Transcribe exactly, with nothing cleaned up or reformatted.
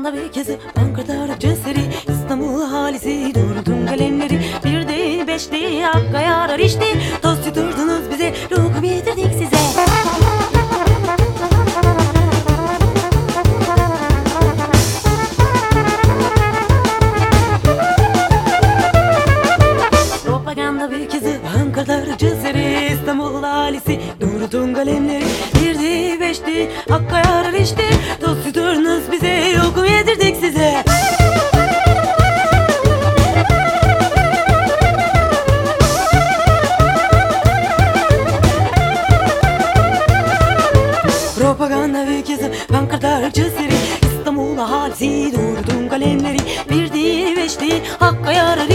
Propaganda ve kezi Ankara ceseri İstanbul halisi doğrultun kalemleri. Bir değil beş değil hakka yarar işte. Toz tuturdunuz bize, lokum yedirdik size. Propaganda ve kezi Ankara ceseri İstanbul halisi doğrultun kalemleri. Bir değil beş değil hakka yarar işte. Toz tuturdunuz bize, lokum yedirdik size. Propaganda ve kezi Ankara ceseri İstanbul halisi doğrultun kalemleri. Bir değil beş değil hakka yarar